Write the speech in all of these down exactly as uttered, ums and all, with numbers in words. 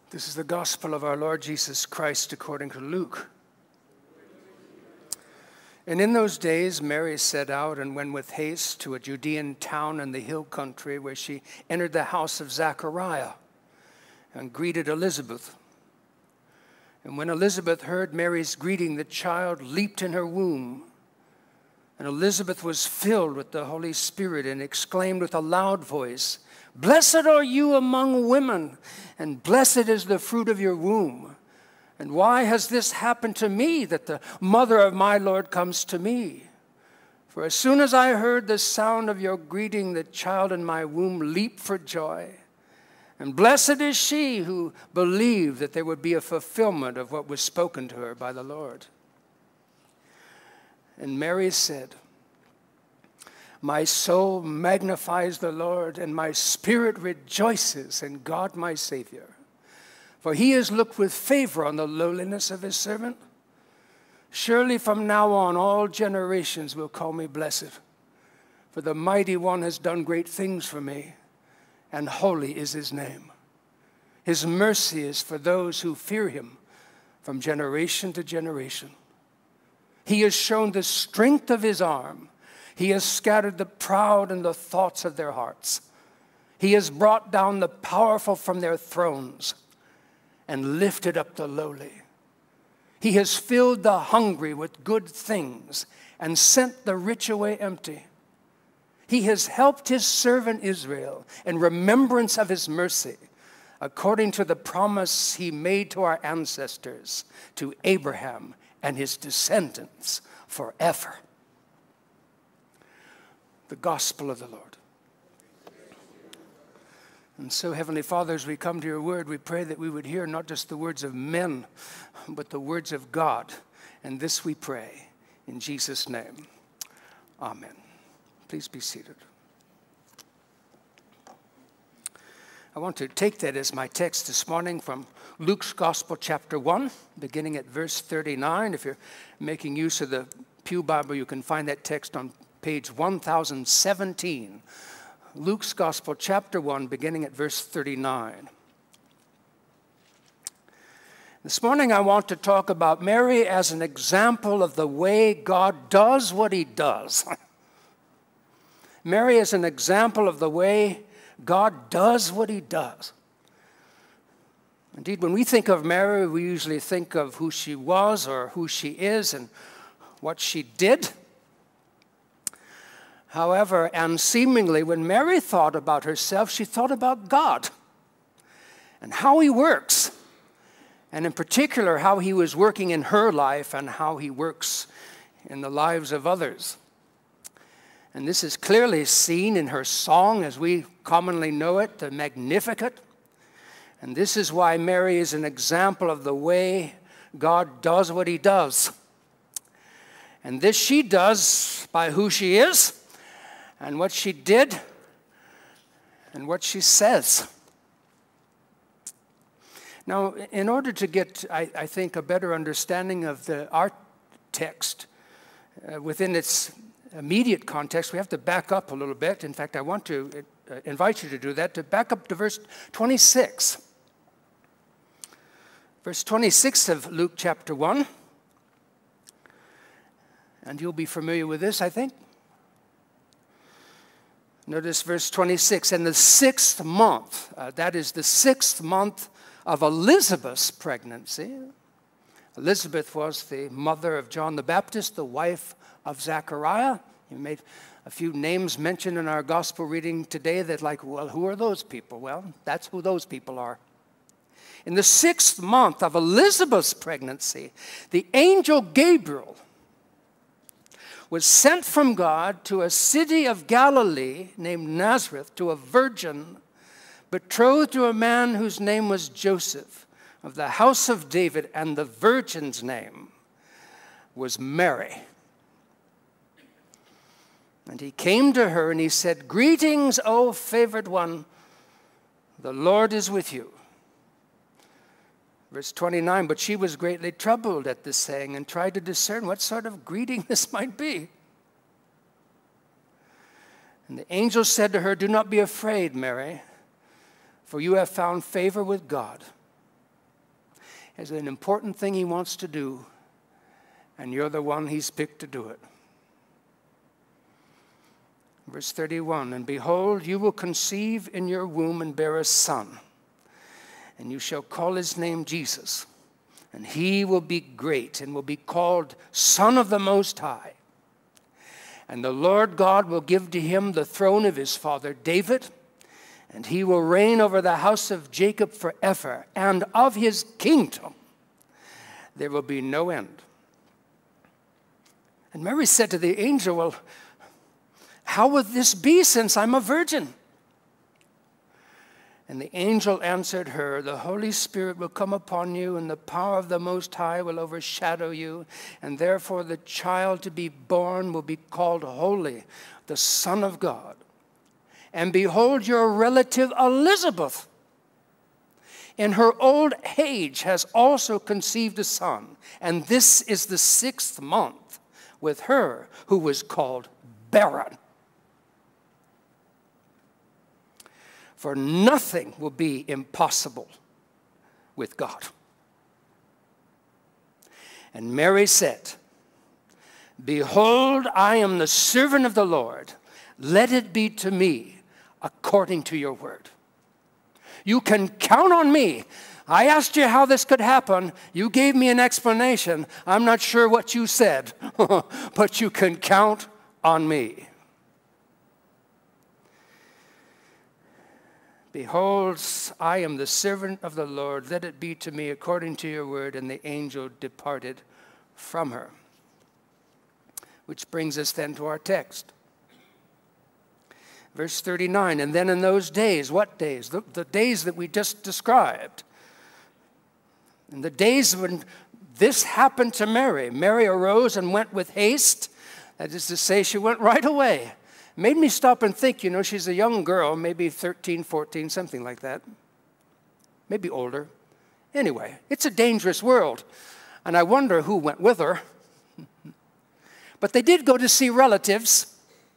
This is the gospel of our Lord Jesus Christ according to Luke. And in those days, Mary set out and went with haste to a Judean town in the hill country, where she entered the house of Zachariah and greeted Elizabeth. And when Elizabeth heard Mary's greeting, the child leaped in her womb. And Elizabeth was filled with the Holy Spirit and exclaimed with a loud voice, "Blessed are you among women, and blessed is the fruit of your womb. And why has this happened to me, that the mother of my Lord comes to me? For as soon as I heard the sound of your greeting, the child in my womb leaped for joy. And blessed is she who believed that there would be a fulfillment of what was spoken to her by the Lord." And Mary said, "My soul magnifies the Lord, and my spirit rejoices in God my Savior. For he has looked with favor on the lowliness of his servant. Surely from now on all generations will call me blessed. For the Mighty One has done great things for me, and holy is his name. His mercy is for those who fear him from generation to generation. He has shown the strength of his arm. He has scattered the proud in the thoughts of their hearts. He has brought down the powerful from their thrones and lifted up the lowly. He has filled the hungry with good things and sent the rich away empty. He has helped his servant Israel in remembrance of his mercy, according to the promise he made to our ancestors, to Abraham and his descendants forever." The gospel of the Lord. And so, Heavenly Father, as we come to your word, we pray that we would hear not just the words of men, but the words of God. And this we pray in Jesus' name. Amen. Please be seated. I want to take that as my text this morning from Luke's Gospel, chapter one, beginning at verse thirty-nine. If you're making use of the Pew Bible, you can find that text on page one thousand seventeen. Luke's Gospel, chapter one, beginning at verse thirty-nine. This morning I want to talk about Mary as an example of the way God does what he does. Mary is an example of the way God does what he does. Indeed, when we think of Mary, we usually think of who she was or who she is and what she did. However, and seemingly, when Mary thought about herself, she thought about God and how he works, and in particular, how he was working in her life and how he works in the lives of others. And this is clearly seen in her song, as we commonly know it, the Magnificat. And this is why Mary is an example of the way God does what he does. And this she does by who she is, and what she did, and what she says. Now, in order to get, I, I think, a better understanding of the our text uh, within its immediate context, we have to back up a little bit. In fact, I want to uh, invite you to do that, to back up to verse twenty-six. Verse twenty-six of Luke chapter one. And you'll be familiar with this, I think. Notice verse twenty-six. In the sixth month, uh, that is the sixth month of Elizabeth's pregnancy. Elizabeth was the mother of John the Baptist, the wife of Zachariah. You made a few names mentioned in our gospel reading today that, like, well, who are those people? Well, that's who those people are. In the sixth month of Elizabeth's pregnancy, the angel Gabriel was sent from God to a city of Galilee named Nazareth, to a virgin betrothed to a man whose name was Joseph, of the house of David, and the virgin's name was Mary. And he came to her and he said, "Greetings, O favored one, the Lord is with you." Verse twenty-nine, but she was greatly troubled at this saying and tried to discern what sort of greeting this might be. And the angel said to her, "Do not be afraid, Mary, for you have found favor with God. has an important thing he wants to do, and you're the one he's picked to do it. Verse thirty-one, and behold, you will conceive in your womb and bear a son, and you shall call his name Jesus, and he will be great and will be called Son of the Most High. And the Lord God will give to him the throne of his father David, and he will reign over the house of Jacob forever, and of his kingdom there will be no end. And Mary said to the angel, well, how will this be since I'm a virgin? And the angel answered her, the Holy Spirit will come upon you, and the power of the Most High will overshadow you, and therefore the child to be born will be called Holy, the Son of God. And behold, your relative Elizabeth, in her old age, has also conceived a son, and this is the sixth month with her who was called barren. For nothing will be impossible with God. And Mary said, behold, I am the servant of the Lord. Let it be to me according to your word. You can count on me. I asked you how this could happen. You gave me an explanation. I'm not sure what you said, but you can count on me. Behold, I am the servant of the Lord. Let it be to me according to your word. And the angel departed from her. Which brings us then to our text. Verse thirty-nine, and then in those days, what days? The, the days that we just described. In the days when this happened to Mary, Mary arose and went with haste. That is to say, she went right away. Made me stop and think, you know, she's a young girl, maybe thirteen, fourteen, something like that. Maybe older. Anyway, it's a dangerous world. And I wonder who went with her. But they did go to see relatives.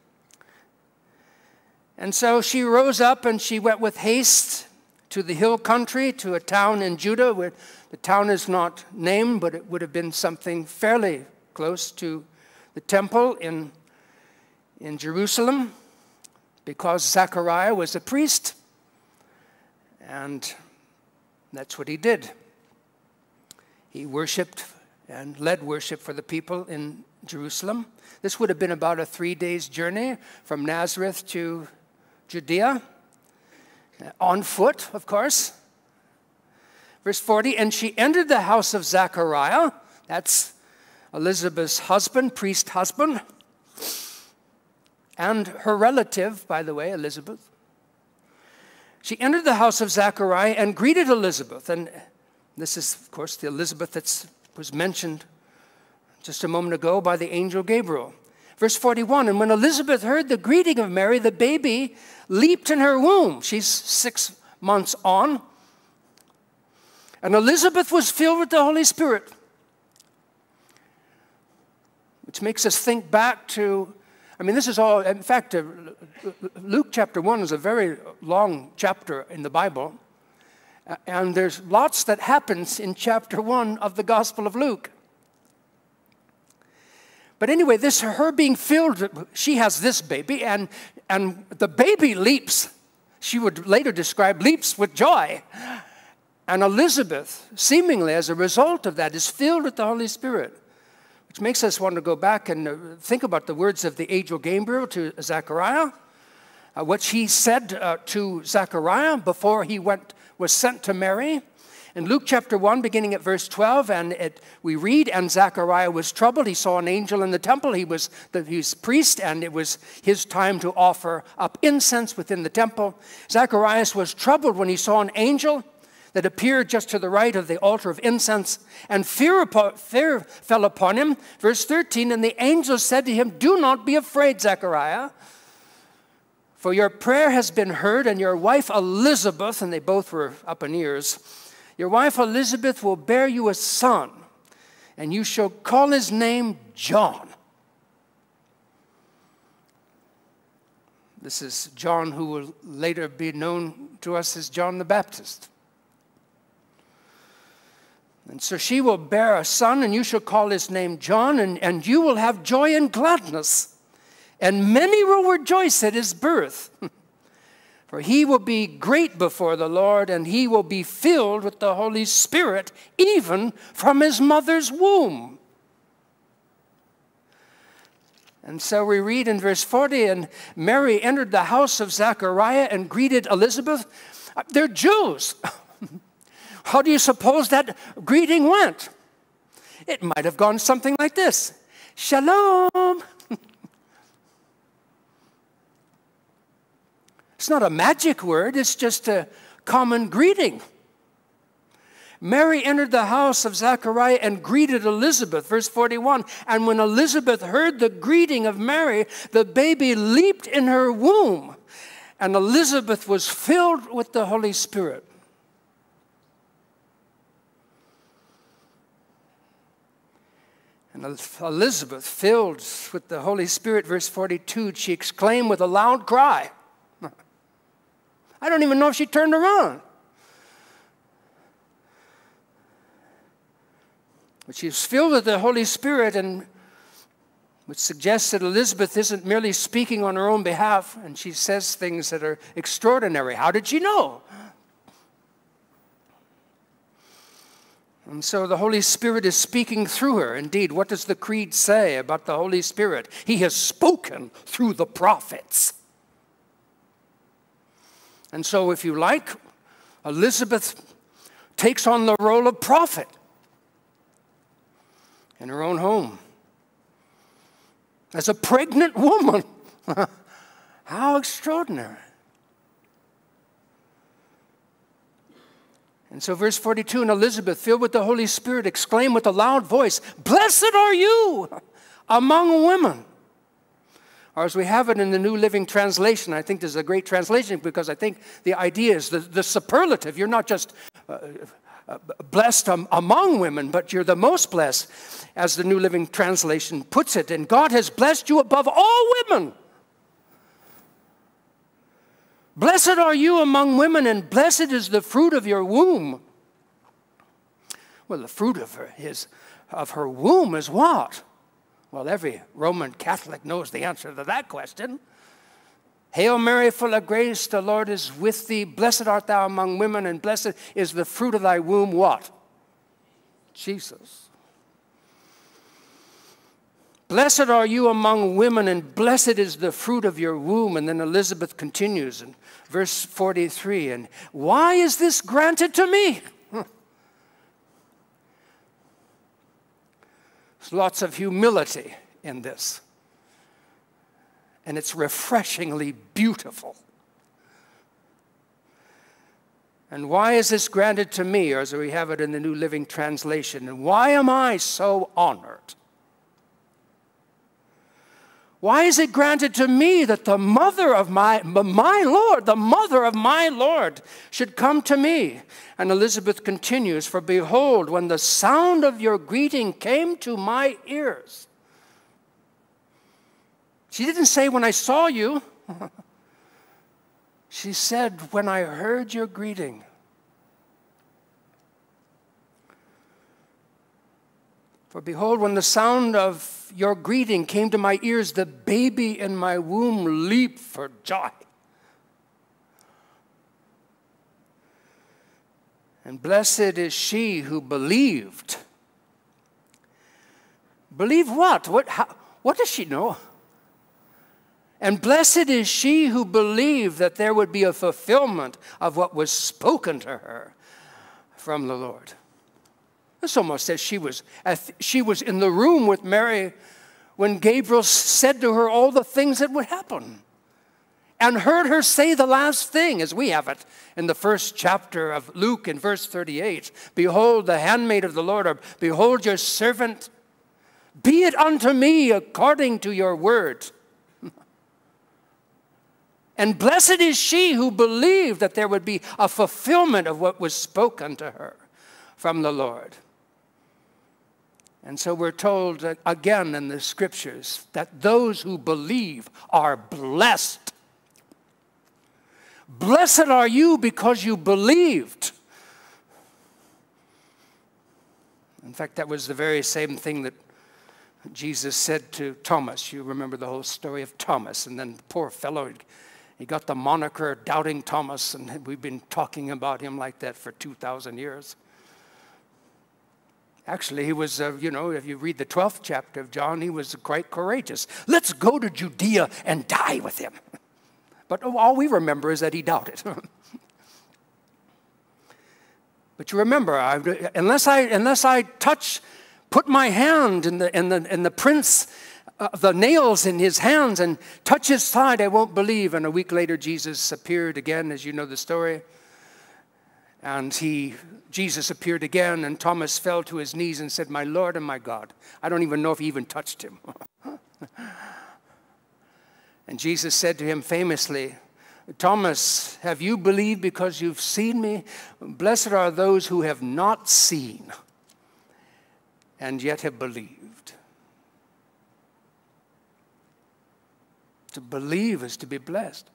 And so she rose up and she went with haste to the hill country, to a town in Judah, where the town is not named, but it would have been something fairly close to the temple in in Jerusalem, because Zechariah was a priest, and that's what he did. He worshiped and led worship for the people in Jerusalem. This would have been about a three days journey from Nazareth to Judea, on foot, of course. Verse forty, and she entered the house of Zechariah, that's Elizabeth's husband, priest husband, and her relative, by the way, Elizabeth. She entered the house of Zechariah and greeted Elizabeth. And this is, of course, the Elizabeth that was mentioned just a moment ago by the angel Gabriel. Verse forty-one, and when Elizabeth heard the greeting of Mary, the baby leaped in her womb. She's six months on. And Elizabeth was filled with the Holy Spirit. Which makes us think back to, I mean, this is all, in fact, uh, Luke chapter one is a very long chapter in the Bible. Uh, and there's lots that happens in chapter one of the Gospel of Luke. But anyway, this her being filled, she has this baby, and, and the baby leaps. She would later describe leaps with joy. And Elizabeth, seemingly as a result of that, is filled with the Holy Spirit. Which makes us want to go back and think about the words of the angel Gabriel to Zechariah, uh, what he said uh, to Zechariah before he went was sent to Mary. In Luke chapter one, beginning at verse twelve, and it, we read, and Zechariah was troubled. He saw an angel in the temple. He was the he was priest, and it was his time to offer up incense within the temple. Zacharias was troubled when he saw an angel that appeared just to the right of the altar of incense, and fear, upon, fear fell upon him. Verse thirteen, and the angel said to him, do not be afraid, Zechariah, for your prayer has been heard, and your wife Elizabeth, and they both were up in years, your wife Elizabeth will bear you a son, and you shall call his name John. This is John who will later be known to us as John the Baptist. And so she will bear a son, and you shall call his name John, and, and you will have joy and gladness. And many will rejoice at his birth. For he will be great before the Lord, and he will be filled with the Holy Spirit, even from his mother's womb. And so we read in verse forty, and Mary entered the house of Zechariah and greeted Elizabeth. They're Jews. How do you suppose that greeting went? It might have gone something like this. Shalom. It's not a magic word, it's just a common greeting. Mary entered the house of Zechariah and greeted Elizabeth, verse forty-one. And when Elizabeth heard the greeting of Mary, the baby leaped in her womb, and Elizabeth was filled with the Holy Spirit. And Elizabeth, filled with the Holy Spirit, verse forty-two, she exclaimed with a loud cry. I don't even know if she turned around. But she was filled with the Holy Spirit, and which suggests that Elizabeth isn't merely speaking on her own behalf, and she says things that are extraordinary. How did she know? And so the Holy Spirit is speaking through her. Indeed, what does the Creed say about the Holy Spirit? He has spoken through the prophets. And so, if you like, Elizabeth takes on the role of prophet in her own home. As a pregnant woman. How extraordinary. And so verse forty-two, and Elizabeth, filled with the Holy Spirit, exclaimed with a loud voice, "Blessed are you among women." Or as we have it in the New Living Translation, I think this is a great translation because I think the idea is the, the superlative. You're not just uh, uh, blessed um, among women, but you're the most blessed, as the New Living Translation puts it. And God has blessed you above all women. Blessed are you among women, and blessed is the fruit of your womb. Well, the fruit of her, his, of her womb is what? Well, every Roman Catholic knows the answer to that question. Hail Mary, full of grace, the Lord is with thee. Blessed art thou among women, and blessed is the fruit of thy womb, what? Jesus. Blessed are you among women, and blessed is the fruit of your womb. And then Elizabeth continues in verse forty-three. And why is this granted to me? There's lots of humility in this. And it's refreshingly beautiful. And why is this granted to me, or as we have it in the New Living Translation? And why am I so honored? Why is it granted to me that the mother of my, my Lord, the mother of my Lord, should come to me? And Elizabeth continues, for behold, when the sound of your greeting came to my ears. She didn't say, when I saw you. She said, when I heard your greeting. For behold, when the sound of your greeting came to my ears, the baby in my womb leaped for joy. And blessed is she who believed. Believe what? What, how, what does she know? And blessed is she who believed that there would be a fulfillment of what was spoken to her from the Lord. This almost says she was, she was in the room with Mary when Gabriel said to her all the things that would happen, and heard her say the last thing, as we have it in the first chapter of Luke in verse thirty-eight. Behold, the handmaid of the Lord, or behold your servant. Be it unto me according to your word. And blessed is she who believed that there would be a fulfillment of what was spoken to her from the Lord. And so we're told again in the scriptures that those who believe are blessed. Blessed are you because you believed. In fact, that was the very same thing that Jesus said to Thomas. You remember the whole story of Thomas. And then the poor fellow, he got the moniker Doubting Thomas, and we've been talking about him like that for two thousand years. Actually, he was, uh, you know, if you read the twelfth chapter of John, he was quite courageous. Let's go to Judea and die with him. But all we remember is that he doubted. But you remember, I, unless I unless I touch, put my hand in the in the in the prints, uh, the nails in his hands, and touch his side, I won't believe. And a week later, Jesus appeared again, as you know the story. And he, Jesus appeared again, and Thomas fell to his knees and said, "My Lord and my God." I don't even know if he even touched him. And Jesus said to him famously, "Thomas, have you believed because you've seen me? Blessed are those who have not seen and yet have believed." To believe is to be blessed.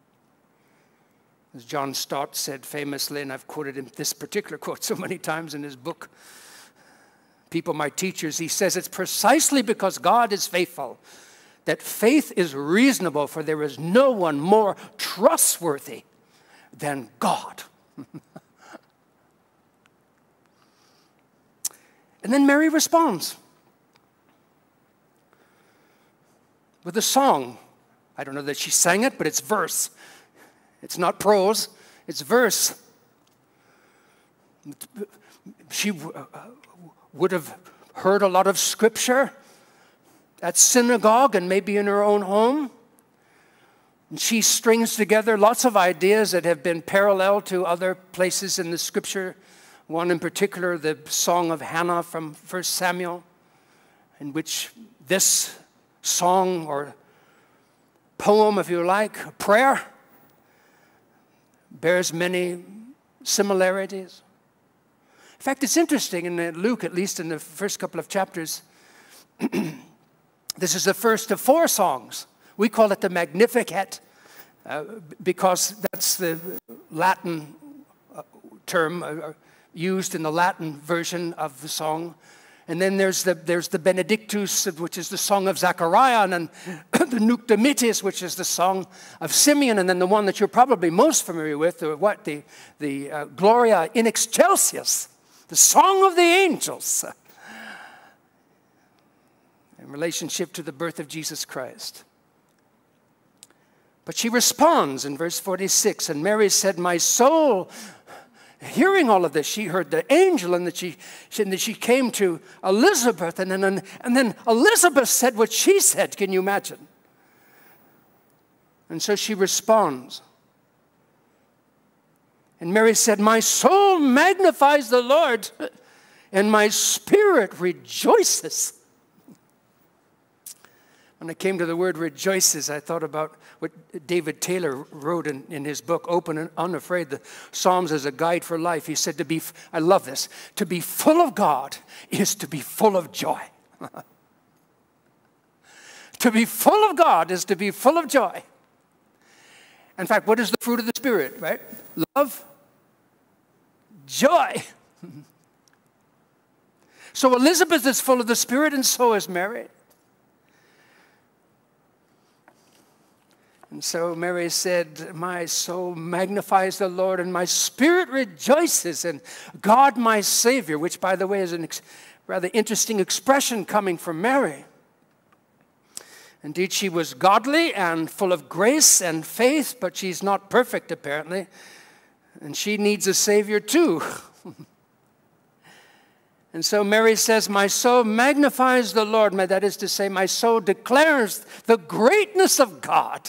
As John Stott said famously, and I've quoted him this particular quote so many times in his book, People, My Teachers, he says, "It's precisely because God is faithful that faith is reasonable, for there is no one more trustworthy than God." And then Mary responds with a song. I don't know that she sang it, but it's verse. It's not prose, it's verse. She would have heard a lot of scripture at synagogue and maybe in her own home. And she strings together lots of ideas that have been parallel to other places in the scripture. One in particular, the Song of Hannah from First Samuel, in which this song or poem, if you like, a prayer, bears many similarities. In fact, it's interesting in Luke, at least in the first couple of chapters, this is the first of four songs. We call it the Magnificat uh, because that's the Latin uh, term uh, used in the Latin version of the song. And then there's the, there's the Benedictus, which is the song of Zechariah, and then the Nunc Dimittis, which is the song of Simeon, and then the one that you're probably most familiar with, the, what, the, the uh, Gloria in Excelsis, the song of the angels, in relationship to the birth of Jesus Christ. But she responds in verse forty-six, and Mary said, "My soul," hearing all of this, she heard the angel, and that she, and that she came to Elizabeth, and then, and then Elizabeth said what she said. Can you imagine? And so she responds. And Mary said, "My soul magnifies the Lord, and my spirit rejoices." When I came to the word rejoices, I thought about what David Taylor wrote in, in his book, Open and Unafraid, the Psalms as a Guide for Life. He said, to be, I love this, to be full of God is to be full of joy. To be full of God is to be full of joy. In fact, what is the fruit of the Spirit, right? Love, joy. So Elizabeth is full of the Spirit, and so is Mary. And so Mary said, "My soul magnifies the Lord, and my spirit rejoices in God my Savior," which, by the way, is a ex- rather interesting expression coming from Mary. Indeed, she was godly and full of grace and faith, but she's not perfect, apparently. And she needs a Savior, too. And so Mary says, "My soul magnifies the Lord." That is to say, my soul declares the greatness of God.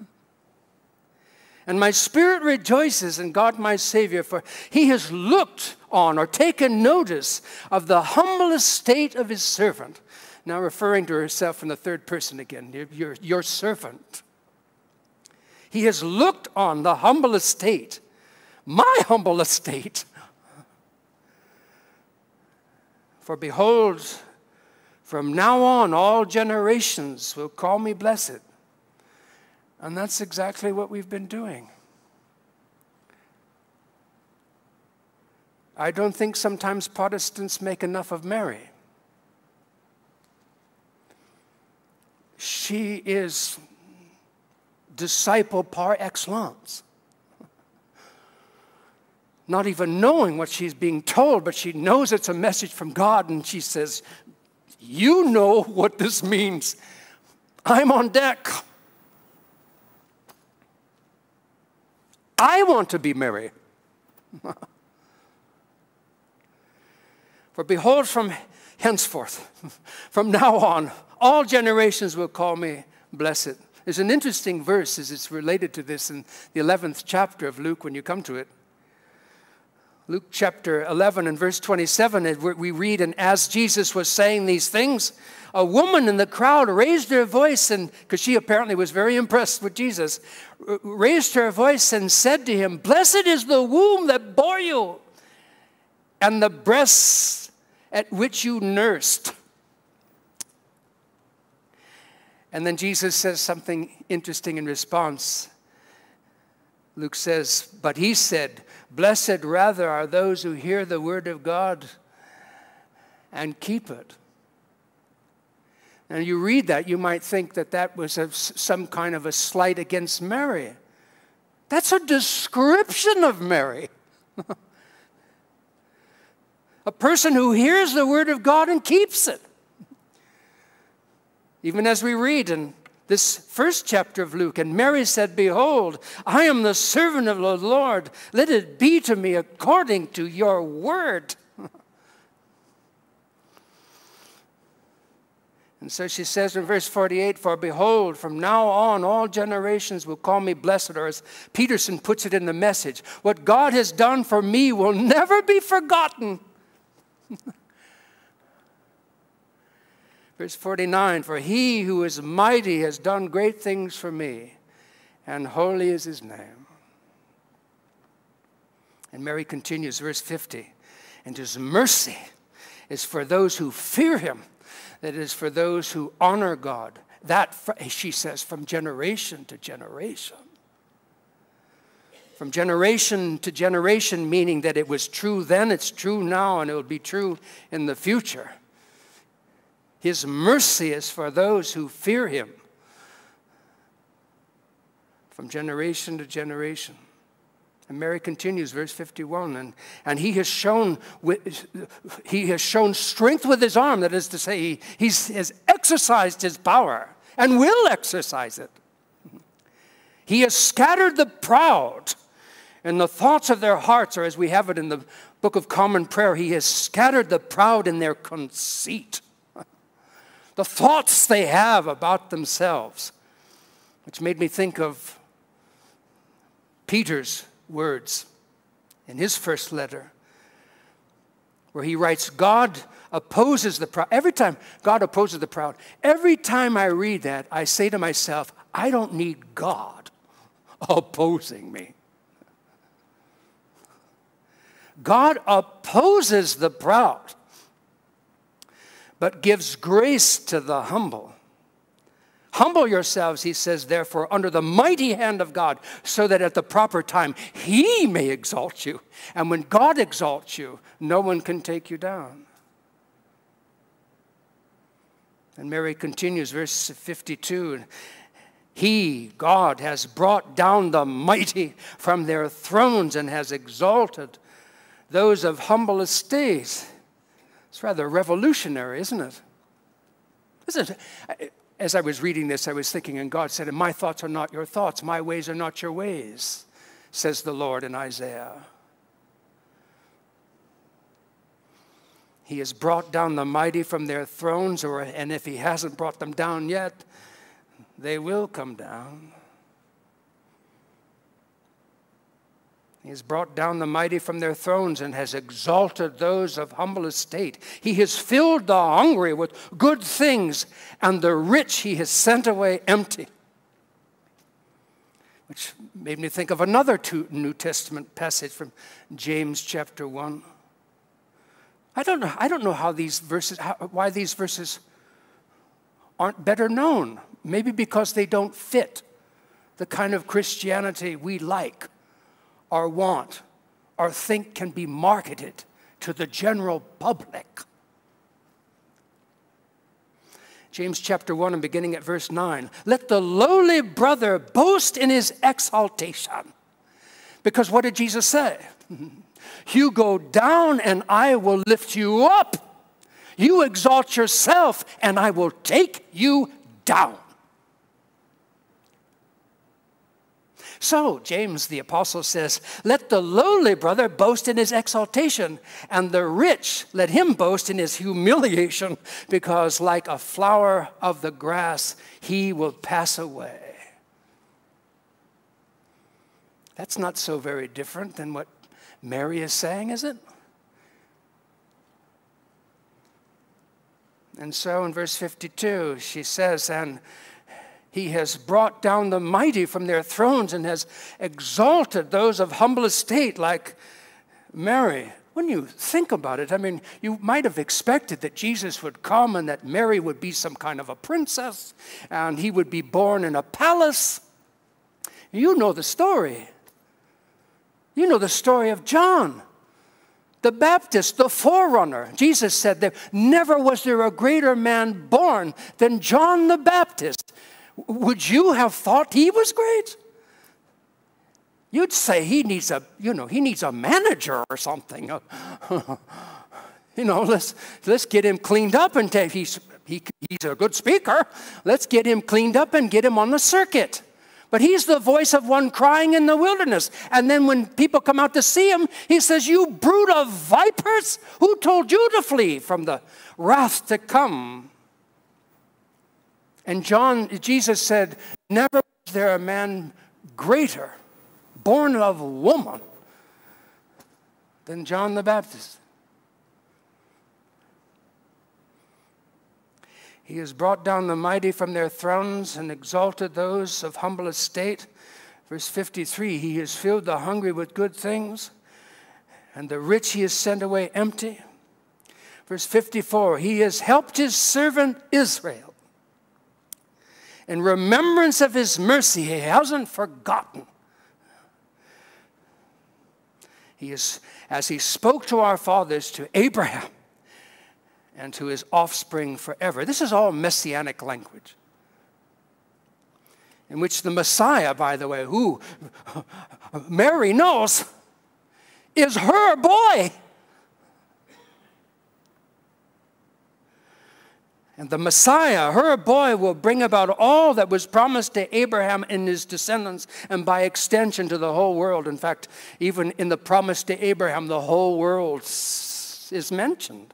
"And my spirit rejoices in God my Savior, for he has looked on or taken notice of the humble estate of his servant." Now referring to herself in the third person again, your, your servant. He has looked on the humble estate, my humble estate. "For behold, from now on all generations will call me blessed." And that's exactly what we've been doing. I don't think sometimes Protestants make enough of Mary. She is disciple par excellence. Not even knowing what she's being told, but she knows it's a message from God, and she says, you know what this means. I'm on deck. I want to be Mary. For behold, from henceforth, from now on, all generations will call me blessed. There's an interesting verse as it's related to this in the eleventh chapter of Luke when you come to it. Luke chapter eleven and verse twenty-seven, we read, and as Jesus was saying these things, a woman in the crowd raised her voice, and because she apparently was very impressed with Jesus, raised her voice and said to him, blessed is the womb that bore you, and the breasts at which you nursed. And then Jesus says something interesting in response. Luke says, but he said, blessed rather are those who hear the word of God and keep it. And you read that, you might think that that was a, some kind of a slight against Mary. That's a description of Mary. A person who hears the word of God and keeps it. Even as we read in this first chapter of Luke, and Mary said, behold, I am the servant of the Lord. Let it be to me according to your word. And so she says in verse forty-eight, for behold, from now on all generations will call me blessed. Or as Peterson puts it in the Message, what God has done for me will never be forgotten. Verse forty-nine, for he who is mighty has done great things for me, and holy is his name. And Mary continues, verse fifty, and his mercy is for those who fear him, that is for those who honor God. That, she says, from generation to generation. From generation to generation, meaning that it was true then, it's true now, and it will be true in the future. His mercy is for those who fear him. From generation to generation. And Mary continues, verse fifty-one, and, and he has shown with, he has shown strength with his arm, that is to say, he he's, has exercised his power and will exercise it. He has scattered the proud in the thoughts of their hearts, or as we have it in the Book of Common Prayer, he has scattered the proud in their conceit. The thoughts they have about themselves, which made me think of Peter's words in his first letter, where he writes, God opposes the proud. Every time God opposes the proud, every time I read that, I say to myself, I don't need God opposing me. God opposes the proud, but gives grace to the humble. Humble yourselves, he says, therefore, under the mighty hand of God, so that at the proper time he may exalt you. And when God exalts you, no one can take you down. And Mary continues, verse fifty-two, he, God, has brought down the mighty from their thrones and has exalted those of humble estate. It's rather revolutionary, isn't it? Isn't it? As I was reading this, I was thinking, and God said, my thoughts are not your thoughts, my ways are not your ways, says the Lord in Isaiah. He has brought down the mighty from their thrones, or, and if he hasn't brought them down yet, they will come down. He has brought down the mighty from their thrones and has exalted those of humble estate. He has filled the hungry with good things, and the rich he has sent away empty. Which made me think of another two New Testament passage from James chapter one. I don't know, I don't know how these verses, how, why these verses aren't better known. Maybe because they don't fit the kind of Christianity we like, or want, or think can be marketed to the general public. James chapter one and beginning at verse nine. Let the lowly brother boast in his exaltation. Because what did Jesus say? You go down and I will lift you up. You exalt yourself and I will take you down. So, James the apostle says, let the lowly brother boast in his exaltation, and the rich let him boast in his humiliation, because like a flower of the grass, he will pass away. That's not so very different than what Mary is saying, is it? And so in verse fifty-two, she says, and he has brought down the mighty from their thrones and has exalted those of humble estate like Mary. When you think about it, I mean, you might have expected that Jesus would come and that Mary would be some kind of a princess and he would be born in a palace. You know the story. You know the story of John the Baptist, the forerunner. Jesus said that never was there a greater man born than John the Baptist. Would you have thought he was great? You'd say he needs a, you know, he needs a manager or something. You know, let's let's get him cleaned up and take, he's he, he's a good speaker. Let's get him cleaned up and get him on the circuit. But he's the voice of one crying in the wilderness. And then when people come out to see him, he says, you brood of vipers, who told you to flee from the wrath to come? And John, Jesus said, never was there a man greater, born of woman, than John the Baptist. He has brought down the mighty from their thrones and exalted those of humble estate. Verse fifty-three, he has filled the hungry with good things, and the rich he has sent away empty. Verse fifty-four, he has helped his servant Israel. In remembrance of his mercy, he hasn't forgotten. He is, as he spoke to our fathers, to Abraham, and to his offspring forever. This is all messianic language, in which the Messiah, by the way, who Mary knows, is her boy. And the Messiah, her boy, will bring about all that was promised to Abraham and his descendants, and by extension to the whole world. In fact, even in the promise to Abraham, the whole world is mentioned.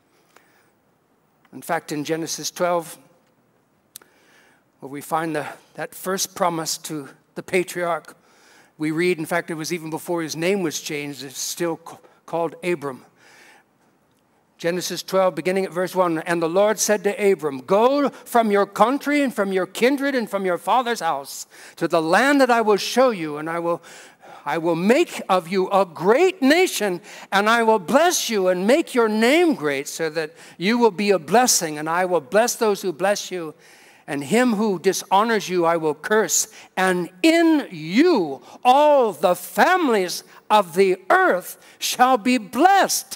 In fact, in Genesis twelve, where we find the, that first promise to the patriarch, we read, in fact, it was even before his name was changed, it's still called Abram. Genesis twelve, beginning at verse one, and the Lord said to Abram, go from your country and from your kindred and from your father's house to the land that I will show you, and I will I will make of you a great nation, and I will bless you and make your name great, so that you will be a blessing, and I will bless those who bless you, and him who dishonors you I will curse, and in you all the families of the earth shall be blessed.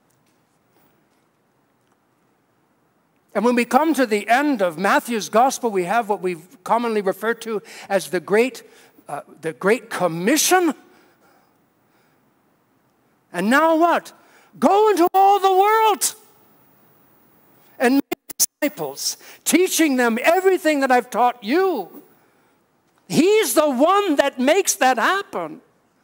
And when we come to the end of Matthew's gospel, we have what we commonly refer to as the Great, uh, the Great Commission. And now what? Go into all the world and make disciples, teaching them everything that I've taught you. He's the one that makes that happen.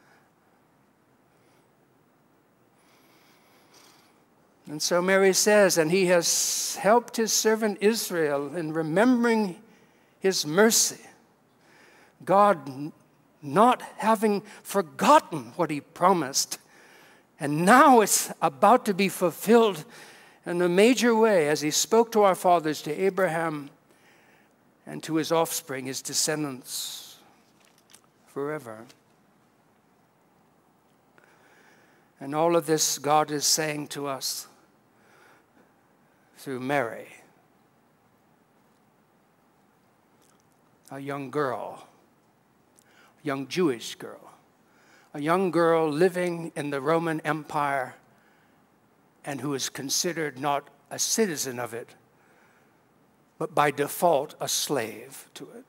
And so Mary says, and he has helped his servant Israel in remembering his mercy. God not having forgotten what he promised. And now it's about to be fulfilled in a major way, as he spoke to our fathers, to Abraham, and to his offspring, his descendants, forever. And all of this God is saying to us through Mary, a young girl, a young Jewish girl, a young girl living in the Roman Empire and who is considered not a citizen of it, but by default a slave to it.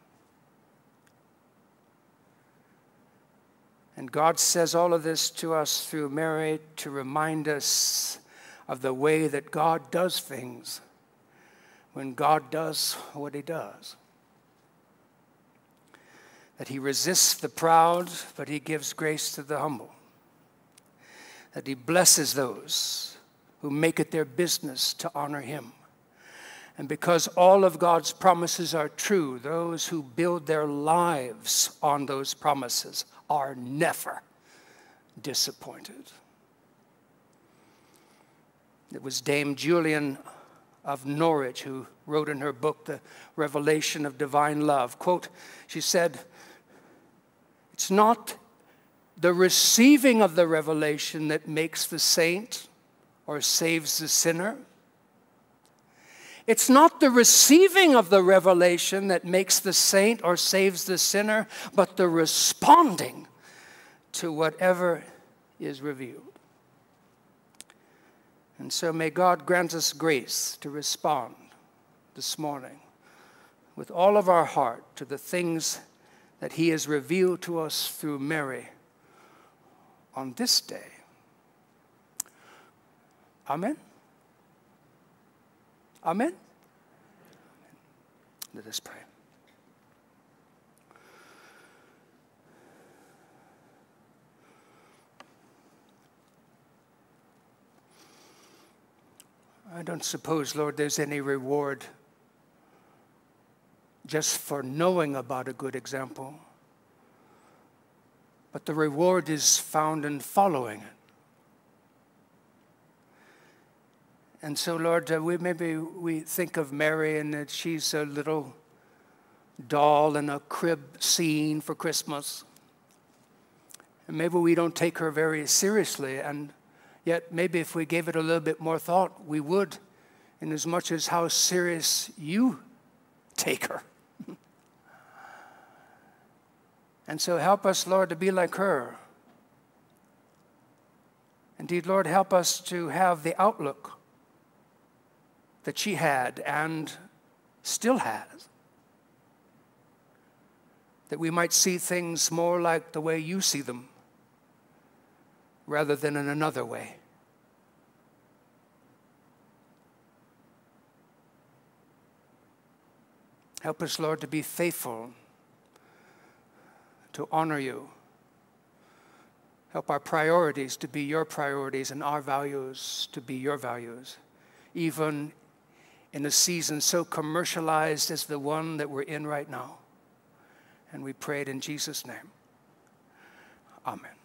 And God says all of this to us through Mary to remind us of the way that God does things when God does what he does. That he resists the proud, but he gives grace to the humble. That he blesses those who make it their business to honor him. And because all of God's promises are true, those who build their lives on those promises are never disappointed. It was Dame Julian of Norwich who wrote in her book, The Revelation of Divine Love, quote, she said, "It's not the receiving of the revelation that makes the saint or saves the sinner. It's not the receiving of the revelation that makes the saint or saves the sinner, but the responding to whatever is revealed." And so may God grant us grace to respond this morning with all of our heart to the things that he has revealed to us through Mary on this day. Amen. Amen. Let us pray. I don't suppose, Lord, there's any reward just for knowing about a good example, but the reward is found in following it. And so, Lord, uh, we maybe we think of Mary and that she's a little doll in a crib scene for Christmas. And maybe we don't take her very seriously, and yet maybe if we gave it a little bit more thought, we would, in as much as how serious you take her. And so help us, Lord, to be like her. Indeed, Lord, help us to have the outlook that she had and still has. That we might see things more like the way you see them, rather than in another way. Help us, Lord, to be faithful, to honor you. Help our priorities to be your priorities and our values to be your values, even in a season so commercialized as the one that we're in right now. And we pray it in Jesus' name. Amen.